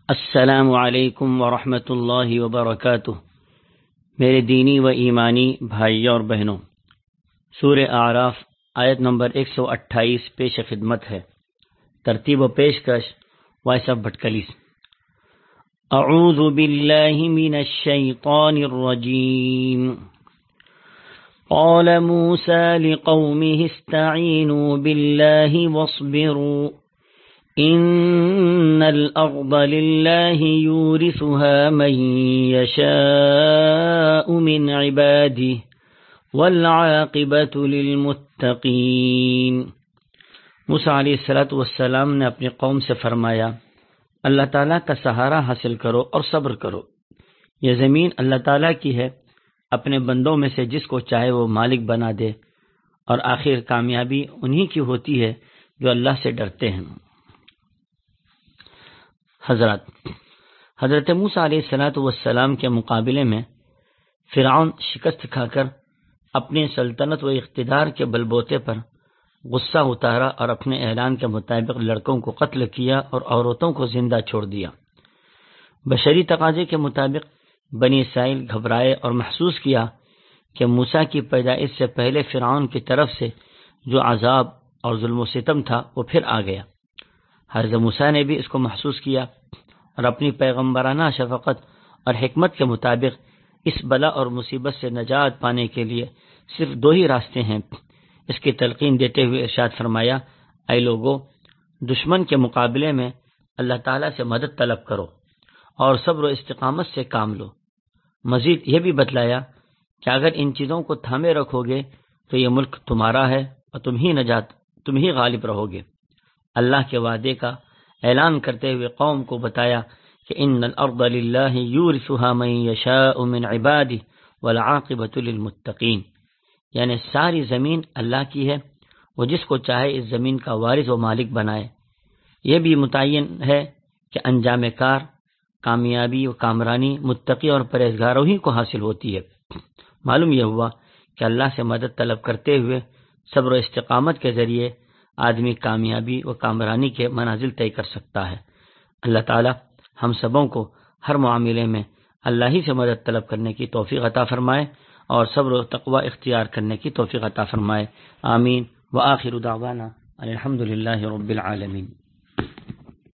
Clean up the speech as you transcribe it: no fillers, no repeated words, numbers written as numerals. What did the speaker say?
السلام علیکم ورحمۃ اللہ وبرکاتہ۔ میرے دینی و ایمانی بھائیوں اور بہنوں، سورہ اعراف آیت نمبر 128 پیش خدمت ہے۔ ترتیب و پیشکش وائس آف بھٹکلیس۔ اعوذ باللہ من الشیطان الرجیم۔ قال موسى لقومه استعینوا باللہ واصبروا ان الارض للہ یورثها من یشاء من عباده والعاقبۃ للمتقین۔ موسیٰ علیہ السلام نے اپنی قوم سے فرمایا، اللہ تعالیٰ کا سہارا حاصل کرو اور صبر کرو۔ یہ زمین اللہ تعالیٰ کی ہے، اپنے بندوں میں سے جس کو چاہے وہ مالک بنا دے، اور آخر کامیابی انہی کی ہوتی ہے جو اللہ سے ڈرتے ہیں۔ حضرت موسیٰ علیہ السلام کے مقابلے میں فرعون شکست کھا کر اپنی سلطنت و اقتدار کے بل بوتے پر غصہ اتارا اور اپنے اعلان کے مطابق لڑکوں کو قتل کیا اور عورتوں کو زندہ چھوڑ دیا۔ بشری تقاضے کے مطابق بنی اسرائیل گھبرائے اور محسوس کیا کہ موسیٰ کی پیدائش سے پہلے فرعون کی طرف سے جو عذاب اور ظلم و ستم تھا وہ پھر آ گیا۔ حضرت موسیٰ نے بھی اس کو محسوس کیا اور اپنی پیغمبرانہ شفقت اور حکمت کے مطابق اس بلا اور مصیبت سے نجات پانے کے لیے صرف دو ہی راستے ہیں، اس کی تلقین دیتے ہوئے ارشاد فرمایا، اے لوگو، دشمن کے مقابلے میں اللہ تعالیٰ سے مدد طلب کرو اور صبر و استقامت سے کام لو۔ مزید یہ بھی بتلایا کہ اگر ان چیزوں کو تھامے رکھو گے تو یہ ملک تمہارا ہے اور تم ہی غالب رہو گے۔ اللہ کے وعدے کا اعلان کرتے ہوئے قوم کو بتایا کہ ان الارض للہ یورثها من یشاء من عباده والعاقبۃ للمتقین، یعنی ساری زمین اللہ کی ہے، وہ جس کو چاہے اس زمین کا وارث و مالک بنائے۔ یہ بھی متعین ہے کہ انجام کار، کامیابی و کامرانی متقی اور پرہیزگاروں ہی کو حاصل ہوتی ہے۔ معلوم یہ ہوا کہ اللہ سے مدد طلب کرتے ہوئے صبر و استقامت کے ذریعے آدمی کامیابی و کامرانی کے منازل طے کر سکتا ہے۔ اللہ تعالی ہم سبوں کو ہر معاملے میں اللہ ہی سے مدد طلب کرنے کی توفیق عطا فرمائے اور صبر و تقوی اختیار کرنے کی توفیق عطا فرمائے۔ آمین۔ وآخر دعوانا الحمد للہ رب العالمین۔